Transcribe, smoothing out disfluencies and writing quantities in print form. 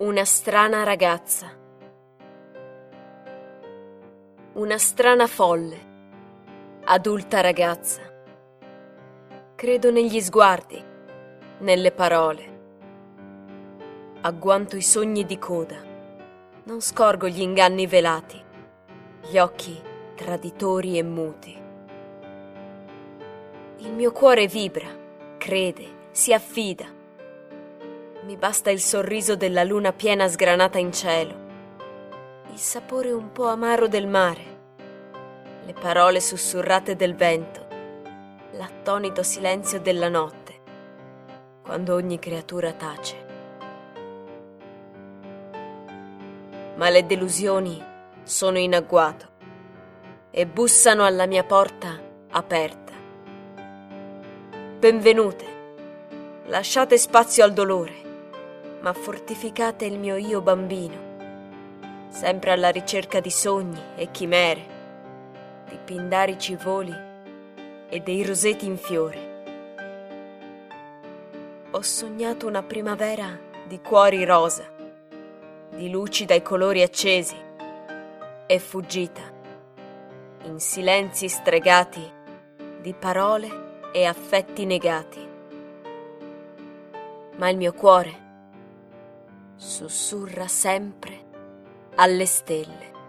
Una strana ragazza. Una strana folle, adulta ragazza. Credo negli sguardi, nelle parole. Agguanto i sogni di coda. Non scorgo gli inganni velati, gli occhi traditori e muti. Il mio cuore vibra, crede, si affida. Mi basta il sorriso della luna piena sgranata in cielo, il sapore un po' amaro del mare, le parole sussurrate del vento, l'attonito silenzio della notte, quando ogni creatura tace. Ma le delusioni sono in agguato e bussano alla mia porta aperta. Benvenute, lasciate spazio al dolore, ma fortificate il mio io bambino, sempre alla ricerca di sogni e chimere, di pindarici voli e dei roseti in fiore. Ho sognato una primavera di cuori rosa, di luci dai colori accesi, e fuggita, in silenzi stregati di parole e affetti negati. Ma il mio cuore sussurra sempre alle stelle.